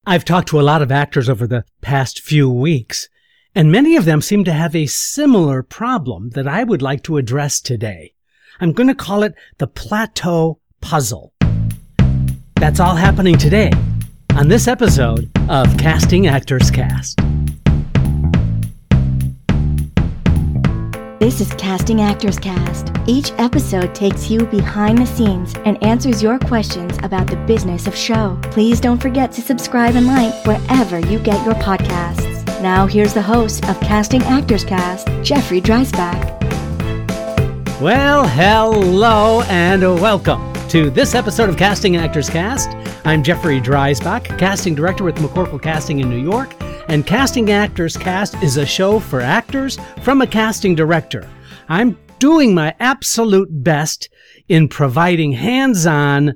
I've talked to a lot of actors over the past few weeks, and many of them seem to have a similar problem that I would like to address today. I'm going to call it the plateau puzzle. That's all happening today on this episode of Casting Actors Cast. This is Casting Actors Cast. Each episode takes you behind the scenes and answers your questions about the business of show. Please don't forget to subscribe and like wherever you get your podcasts. Now here's the host of Casting Actors Cast, Jeffrey Dreisbach. Well, hello and welcome to this episode of Casting Actors Cast. I'm Jeffrey Dreisbach, casting director with McCorkle Casting in New York. And Casting Actors Cast is a show for actors from a casting director. I'm doing my absolute best in providing hands-on,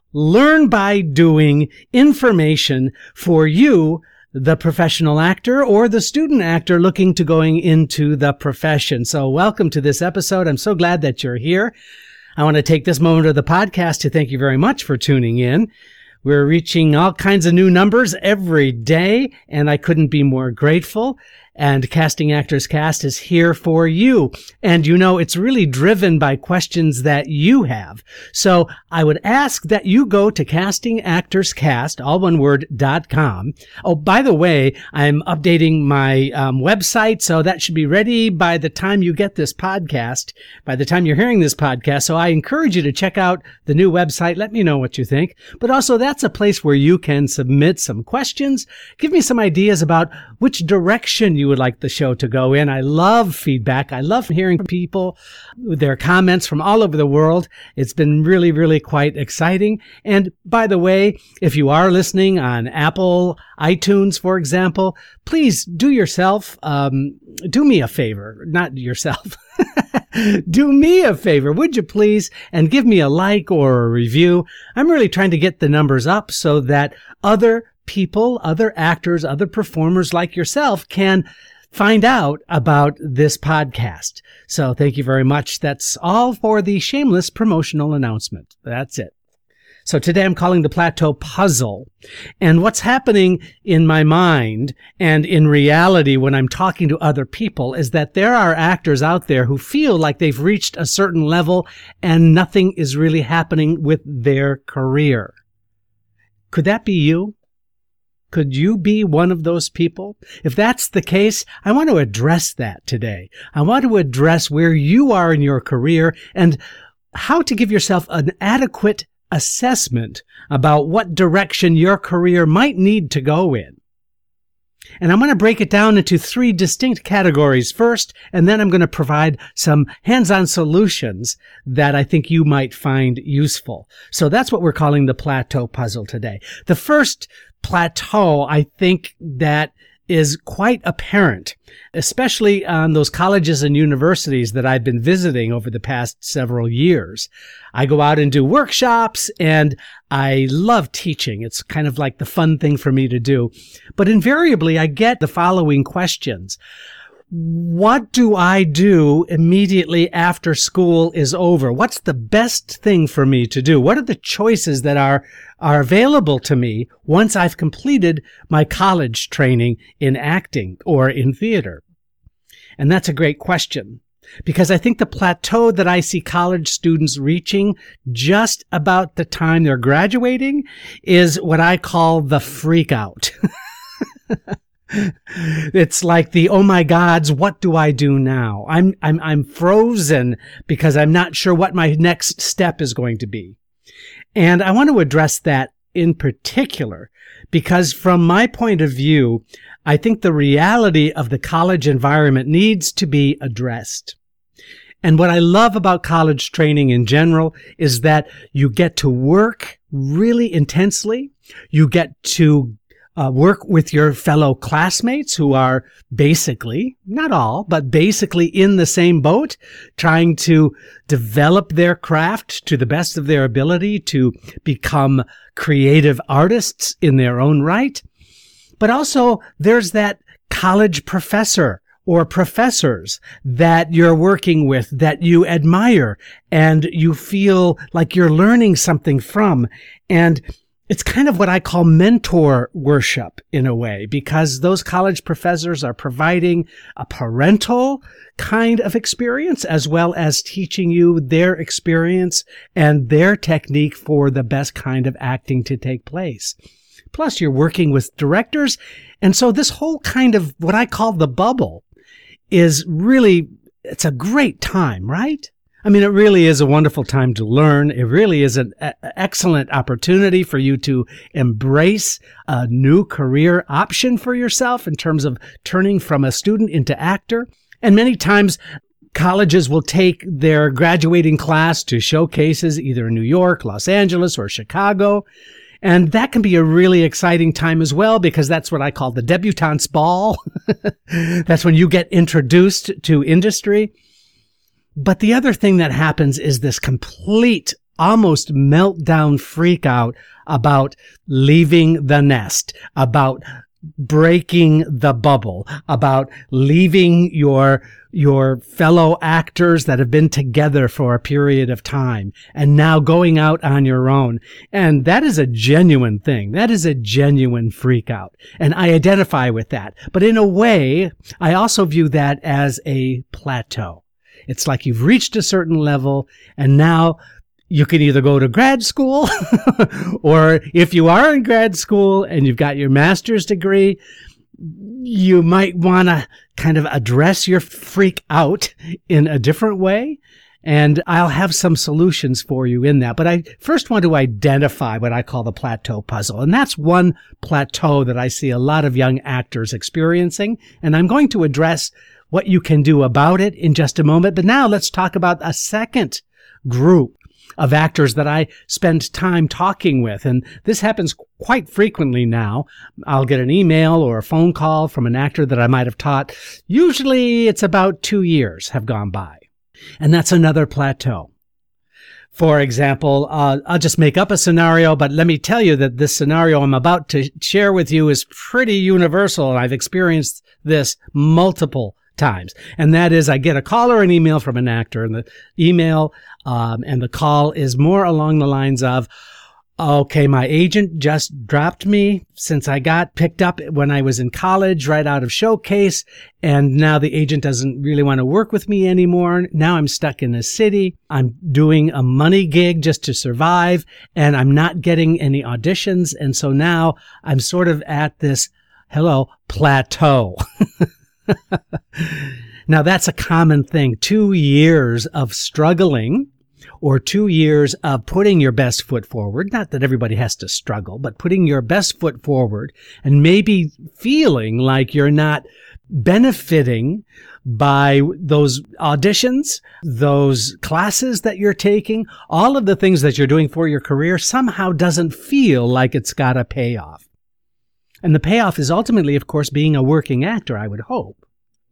learn-by-doing information for you, the professional actor or the student actor looking to going into the profession. So welcome to this episode. I'm so glad that you're here. I want to take this moment of the podcast to thank you very much for tuning in. We're reaching all kinds of new numbers every day, and I couldn't be more grateful. And Casting Actors Cast is here for you. And you know, it's really driven by questions that you have. So I would ask that you go to castingactorscast, all one word, .com. Oh, by the way, I'm updating my website, so that should be ready by the time you get this podcast, by the time you're hearing this podcast. So I encourage you to check out the new website. Let me know what you think. But also, that's a place where you can submit some questions. Give me some ideas about which direction you would like the show to go in. I love feedback. I love hearing people, their comments from all over the world. It's been really, really quite exciting. And by the way, if you are listening on Apple, iTunes, for example, please do yourself, do me a favor, not yourself. Do me a favor, would you please, and give me a like or a review. I'm really trying to get the numbers up so that other people, other actors, other performers like yourself can find out about this podcast. So thank you very much. That's all for the shameless promotional announcement. That's it. So today I'm calling the plateau puzzle. And what's happening in my mind and in reality when I'm talking to other people is that there are actors out there who feel like they've reached a certain level and nothing is really happening with their career. Could that be you? Could you be one of those people? If that's the case, I want to address that today. I want to address where you are in your career and how to give yourself an adequate assessment about what direction your career might need to go in. And I'm going to break it down into three distinct categories first, and then I'm going to provide some hands-on solutions that I think you might find useful. So that's what we're calling the plateau puzzle today. The first plateau, I think, that is quite apparent, especially on those colleges and universities that I've been visiting over the past several years. I go out and do workshops, and I love teaching. It's kind of like the fun thing for me to do. But invariably, I get the following questions. What do I do immediately after school is over? What's the best thing for me to do? What are the choices that are available to me once I've completed my college training in acting or in theater? And that's a great question, because I think the plateau that I see college students reaching just about the time they're graduating is what I call the freak out. It's like the, oh my gods, what do I do now? I'm frozen because I'm not sure what my next step is going to be. And I want to address that in particular because from my point of view, I think the reality of the college environment needs to be addressed. And what I love about college training in general is that you get to work really intensely. You get to work with your fellow classmates who are basically, not all, but basically in the same boat, trying to develop their craft to the best of their ability to become creative artists in their own right. But also there's that college professor or professors that you're working with that you admire and you feel like you're learning something from. And It's kind of what I call mentor worship in a way, because those college professors are providing a parental kind of experience as well as teaching you their experience and their technique for the best kind of acting to take place. Plus, you're working with directors. And so this whole kind of what I call the bubble is really, it's a great time, right? I mean, it really is a wonderful time to learn. It really is an excellent opportunity for you to embrace a new career option for yourself in terms of turning from a student into actor. And many times colleges will take their graduating class to showcases either in New York, Los Angeles, or Chicago. And that can be a really exciting time as well, because that's what I call the debutante's ball. That's when you get introduced to industry. But the other thing that happens is this complete, almost meltdown freak out about leaving the nest, about breaking the bubble, about leaving your fellow actors that have been together for a period of time and now going out on your own. And that is a genuine thing. That is a genuine freak out. And I identify with that. But in a way, I also view that as a plateau. It's like you've reached a certain level and now you can either go to grad school or if you are in grad school and you've got your master's degree, you might want to kind of address your freak out in a different way. And I'll have some solutions for you in that. But I first want to identify what I call the plateau puzzle. And that's one plateau that I see a lot of young actors experiencing. And I'm going to address what you can do about it in just a moment. But now let's talk about a second group of actors that I spend time talking with. And this happens quite frequently now. I'll get an email or a phone call from an actor that I might have taught. Usually it's about 2 years have gone by. And that's another plateau. For example, I'll just make up a scenario, but let me tell you that this scenario I'm about to share with you is pretty universal. And I've experienced this multiple times. And that is, I get a call or an email from an actor, and the email and the call is more along the lines of, okay, my agent just dropped me since I got picked up when I was in college right out of Showcase, and now the agent doesn't really want to work with me anymore. Now I'm stuck in a city. I'm doing a money gig just to survive, and I'm not getting any auditions. And so now I'm sort of at this, plateau. Now, that's a common thing. 2 years of struggling or 2 years of putting your best foot forward. Not that everybody has to struggle, but putting your best foot forward and maybe feeling like you're not benefiting by those auditions, those classes that you're taking, all of the things that you're doing for your career somehow doesn't feel like it's got a payoff. And the payoff is ultimately, of course, being a working actor, I would hope.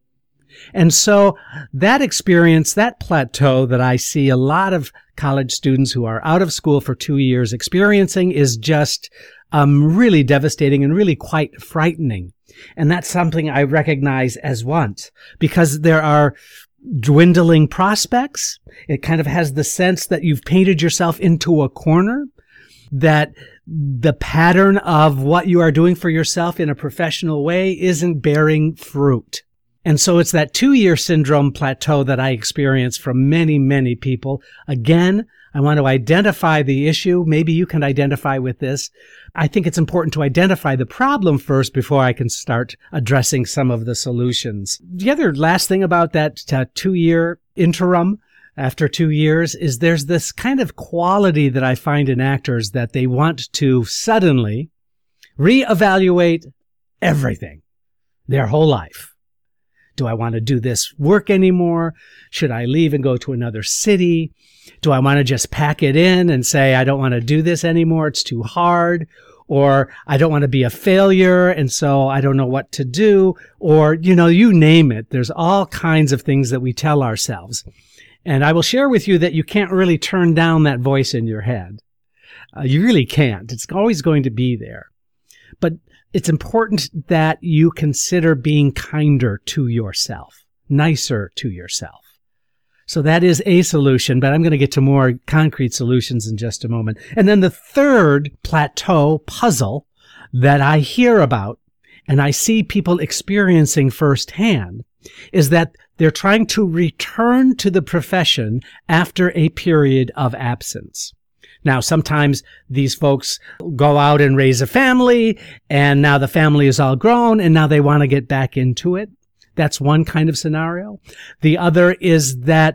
And so that experience, that plateau that I see a lot of college students who are out of school for 2 years experiencing is just really devastating and really quite frightening. And that's something I recognize as once, because there are dwindling prospects. It kind of has the sense that you've painted yourself into a corner, that the pattern of what you are doing for yourself in a professional way isn't bearing fruit. And so it's that 2-year syndrome plateau that I experience from many, many people. Again, I want to identify the issue. Maybe you can identify with this. I think it's important to identify the problem first before I can start addressing some of the solutions. The other last thing about that 2-year interim after 2 years is there's this kind of quality that I find in actors that they want to suddenly reevaluate everything, their whole life. Do I want to do this work anymore? Should I leave and go to another city? Do I want to just pack it in and say, I don't want to do this anymore, it's too hard? Or I don't want to be a failure, and so I don't know what to do? Or, you name it. There's all kinds of things that we tell ourselves. And I will share with you that you can't really turn down that voice in your head. You really can't. It's always going to be there. But it's important that you consider being kinder to yourself, nicer to yourself. So that is a solution, but I'm going to get to more concrete solutions in just a moment. And then the third plateau puzzle that I hear about and I see people experiencing firsthand is that they're trying to return to the profession after a period of absence. Now, sometimes these folks go out and raise a family, and now the family is all grown, and now they want to get back into it. That's one kind of scenario. The other is that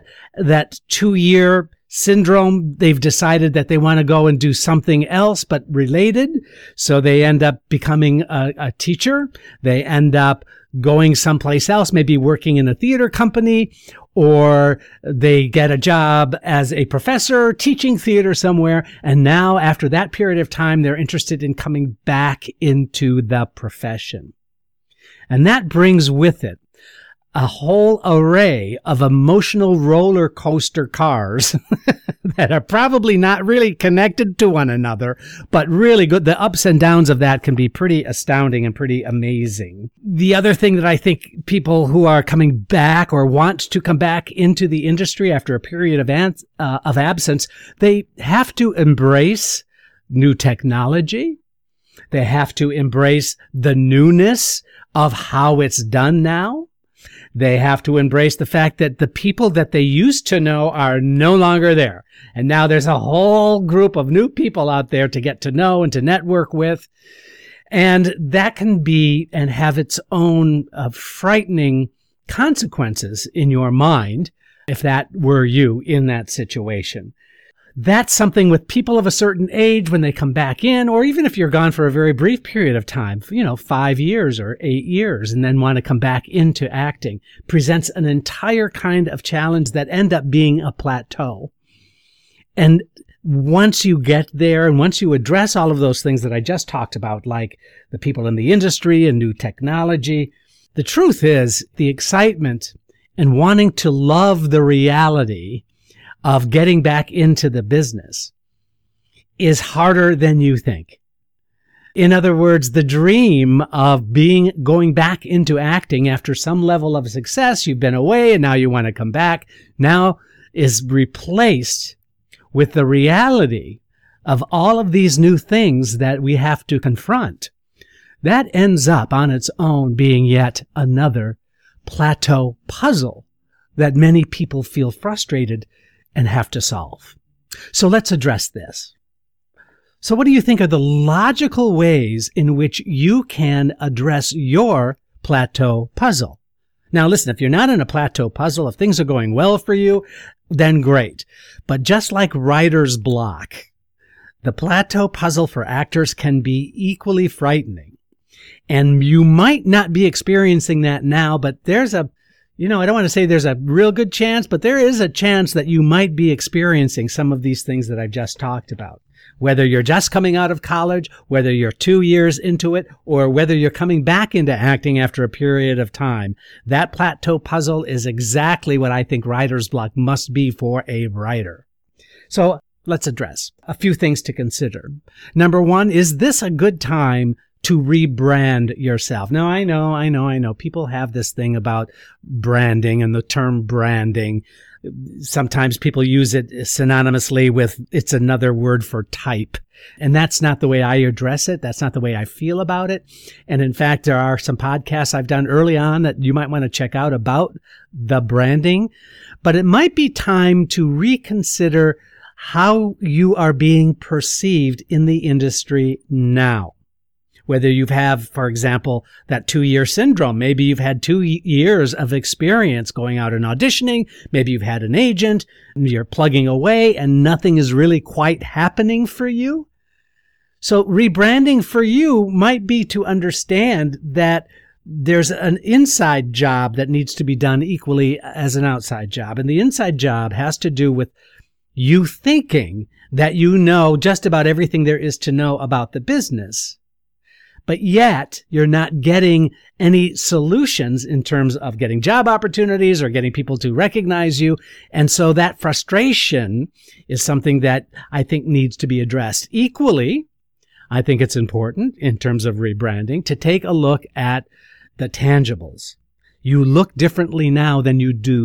2-year syndrome. They've decided that they want to go and do something else, but related. So they end up becoming a teacher. They end up going someplace else, maybe working in a theater company, or they get a job as a professor teaching theater somewhere. And now after that period of time, they're interested in coming back into the profession. And that brings with it a whole array of emotional roller coaster cars that are probably not really connected to one another, but really good. The ups and downs of that can be pretty astounding and pretty amazing. The other thing that I think people who are coming back or want to come back into the industry after a period of absence, they have to embrace new technology. They have to embrace the newness of how it's done now. They have to embrace the fact that the people that they used to know are no longer there. And now there's a whole group of new people out there to get to know and to network with. And that can be and have its own frightening consequences in your mind if that were you in that situation. That's something with people of a certain age when they come back in, or even if you're gone for a very brief period of time, 5 years or 8 years, and then want to come back into acting, presents an entire kind of challenge that end up being a plateau. And once you get there and once you address all of those things that I just talked about, like the people in the industry and new technology, the truth is the excitement and wanting to love the reality of getting back into the business is harder than you think. In other words, the dream of going back into acting after some level of success, you've been away and now you want to come back, now is replaced with the reality of all of these new things that we have to confront. That ends up on its own being yet another plateau puzzle that many people feel frustrated and have to solve. So let's address this. So what do you think are the logical ways in which you can address your plateau puzzle? Now listen, if you're not in a plateau puzzle, if things are going well for you, then great. But just like writer's block, the plateau puzzle for actors can be equally frightening. And you might not be experiencing that now, but there's I don't want to say there's a real good chance, but there is a chance that you might be experiencing some of these things that I've just talked about. Whether you're just coming out of college, whether you're 2 years into it, or whether you're coming back into acting after a period of time, that plateau puzzle is exactly what I think writer's block must be for a writer. So let's address a few things to consider. Number one, is this a good time to rebrand yourself? Now, I know. People have this thing about branding and the term branding. Sometimes people use it synonymously with it's another word for type. And that's not the way I address it. That's not the way I feel about it. And in fact, there are some podcasts I've done early on that you might want to check out about the branding. But it might be time to reconsider how you are being perceived in the industry now. Whether you have, for example, that 2-year syndrome. Maybe you've had 2 years of experience going out and auditioning. Maybe you've had an agent. You're plugging away and nothing is really quite happening for you. So rebranding for you might be to understand that there's an inside job that needs to be done equally as an outside job. And the inside job has to do with you thinking that you know just about everything there is to know about the business. But yet you're not getting any solutions in terms of getting job opportunities or getting people to recognize you. And so that frustration is something that I think needs to be addressed. Equally, I think it's important in terms of rebranding to take a look at the tangibles. You look differently now than you do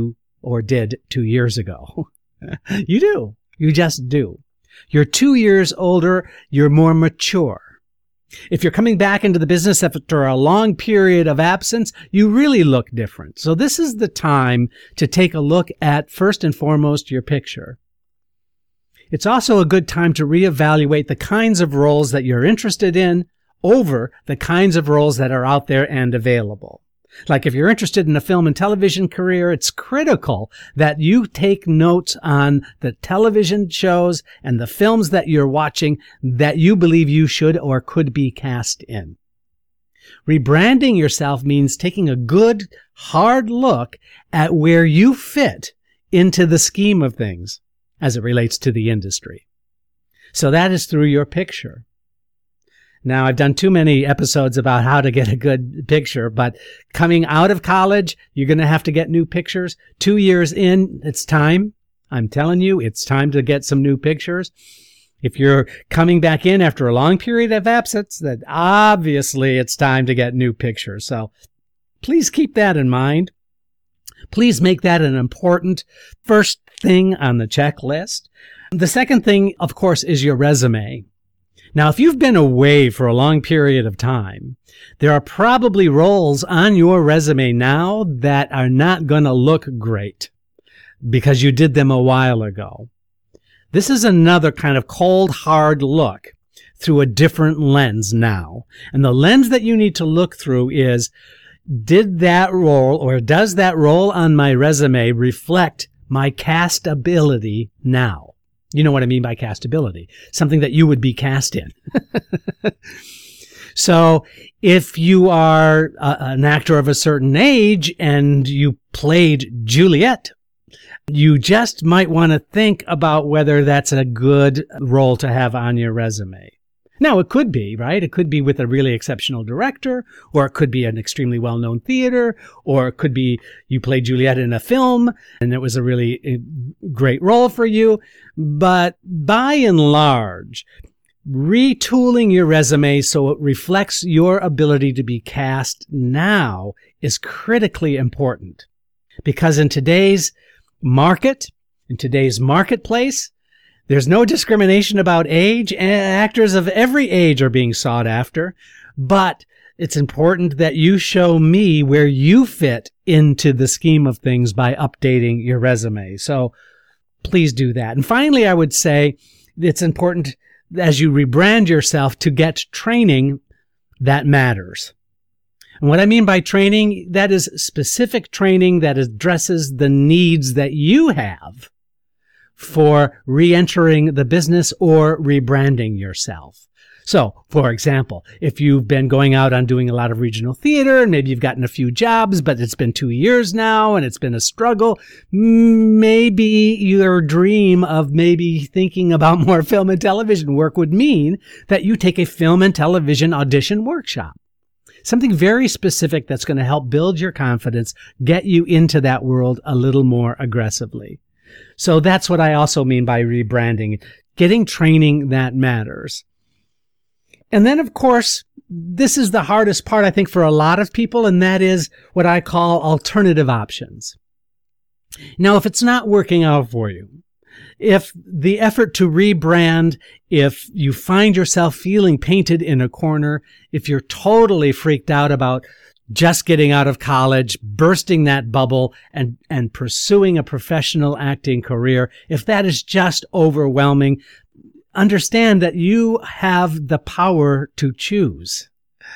or did 2 years ago. You do. You just do. You're 2 years older. You're more mature. If you're coming back into the business after a long period of absence, you really look different. So this is the time to take a look at, first and foremost, your picture. It's also a good time to reevaluate the kinds of roles that you're interested in over the kinds of roles that are out there and available. Like if you're interested in a film and television career, it's critical that you take notes on the television shows and the films that you're watching that you believe you should or could be cast in. Rebranding yourself means taking a good, hard look at where you fit into the scheme of things as it relates to the industry. So that is through your picture. Now, I've done too many episodes about how to get a good picture, but coming out of college, you're going to have to get new pictures. 2 years in, it's time. I'm telling you, it's time to get some new pictures. If you're coming back in after a long period of absence, then obviously it's time to get new pictures. So please keep that in mind. Please make that an important first thing on the checklist. The second thing, of course, is your resume. Now, if you've been away for a long period of time, there are probably roles on your resume now that are not going to look great because you did them a while ago. This is another kind of cold, hard look through a different lens now. And the lens that you need to look through is, did that role or does that role on my resume reflect my castability now? You know what I mean by castability. Something that you would be cast in. So if you are an actor of a certain age and you played Juliet, you just might want to think about whether that's a good role to have on your resume. Now, it could be, right? It could be with a really exceptional director, or it could be an extremely well-known theater, or it could be you played Juliet in a film and it was a really great role for you. But by and large, retooling your resume so it reflects your ability to be cast now is critically important. Because in today's market, in today's marketplace, there's no discrimination about age. Actors of every age are being sought after, but it's important that you show me where you fit into the scheme of things by updating your resume. So please do that. And finally, I would say it's important as you rebrand yourself to get training that matters. And what I mean by training, that is specific training that addresses the needs that you have for re-entering the business or rebranding yourself. So, for example, if you've been going out on doing a lot of regional theater and maybe you've gotten a few jobs, but it's been 2 years now and it's been a struggle, maybe your dream of maybe thinking about more film and television work would mean that you take a film and television audition workshop. Something very specific that's going to help build your confidence, get you into that world a little more aggressively. So that's what I also mean by rebranding, getting training that matters. And then, of course, this is the hardest part, I think, for a lot of people, and that is what I call alternative options. Now, if it's not working out for you, if the effort to rebrand, if you find yourself feeling painted in a corner, if you're totally freaked out about just getting out of college, bursting that bubble, and pursuing a professional acting career, if that is just overwhelming, understand that you have the power to choose.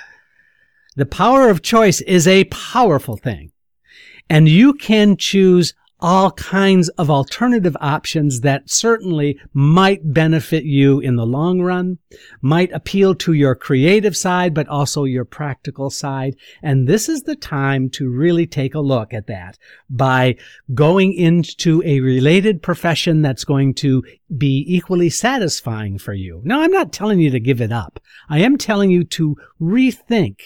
The power of choice is a powerful thing, and you can choose all kinds of alternative options that certainly might benefit you in the long run, might appeal to your creative side, but also your practical side. And this is the time to really take a look at that by going into a related profession that's going to be equally satisfying for you. Now, I'm not telling you to give it up. I am telling you to rethink,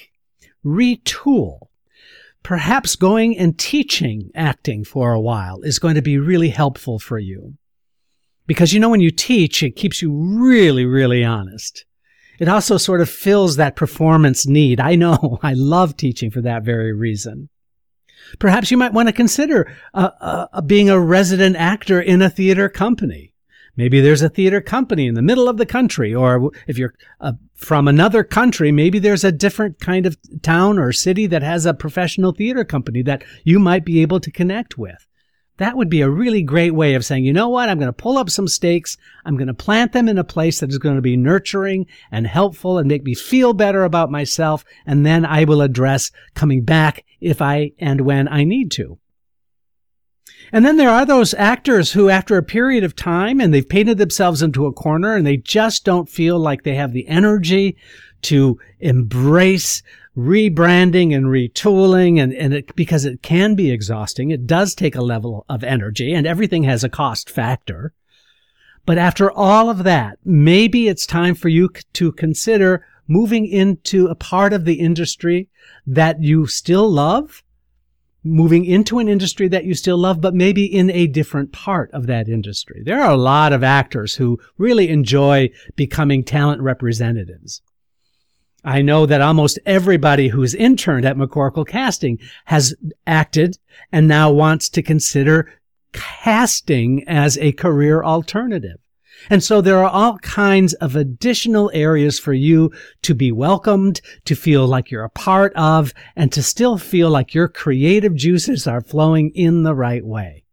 retool. Perhaps going and teaching acting for a while is going to be really helpful for you. Because, when you teach, it keeps you really, really honest. It also sort of fills that performance need. I know, I love teaching for that very reason. Perhaps you might want to consider being a resident actor in a theater company. Maybe there's a theater company in the middle of the country, or if you're from another country, maybe there's a different kind of town or city that has a professional theater company that you might be able to connect with. That would be a really great way of saying, you know what, I'm going to pull up some stakes. I'm going to plant them in a place that is going to be nurturing and helpful and make me feel better about myself. And then I will address coming back if I and when I need to. And then there are those actors who, after a period of time, and they've painted themselves into a corner and they just don't feel like they have the energy to embrace rebranding and retooling, because it can be exhausting. It does take a level of energy, and everything has a cost factor. But after all of that, maybe it's time for you to consider moving into a part of the industry that you still love, moving into an industry that you still love, but maybe in a different part of that industry. There are a lot of actors who really enjoy becoming talent representatives. I know that almost everybody who's interned at McCorkle Casting has acted and now wants to consider casting as a career alternative. And so there are all kinds of additional areas for you to be welcomed, to feel like you're a part of, and to still feel like your creative juices are flowing in the right way.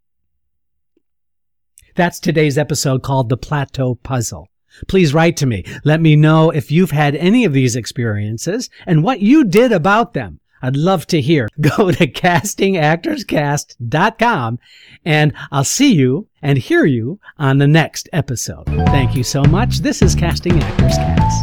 That's today's episode called The Plateau Puzzle. Please write to me. Let me know if you've had any of these experiences and what you did about them. I'd love to hear. Go to castingactorscast.com and I'll see you and hear you on the next episode. Thank you so much. This is Casting Actors Cast.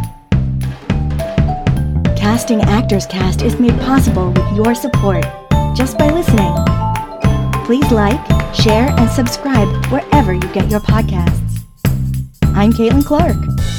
Casting Actors Cast is made possible with your support just by listening. Please like, share, and subscribe wherever you get your podcasts. I'm Caitlin Clark.